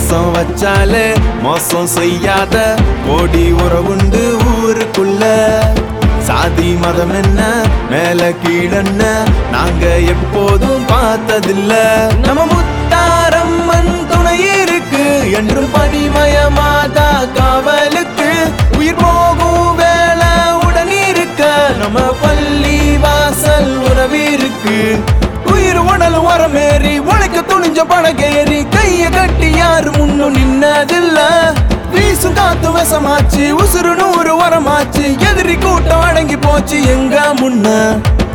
பாசம் வச்சாலே மோசம் செய்யாத கோடி உறவுண்டு ஊருக்குள்ள. சாதி மதம் என்ன மேல கீழன்ன நாங்க எப்போதும் பார்த்ததில்ல. நம்ம முத்தாரம்மன் துணை இருக்கு என்றும் பணிமயமாதா காவலுக்கு. உயிர் போகும் வேலை உடன் இருக்க நம்ம பள்ளி வாசல் உறவு இருக்கு. உயிர் உடல் உரமேறி உழைக்க துணிஞ்ச படகேறி கைய கட்டி யாரு முன்னும் நின்னதில்ல. வீசும் காத்து வசமாச்சு உசுறு 100 வரமாச்சு. எதிரி கூட்டம் அடங்கி போச்சு எங்க முன்ன.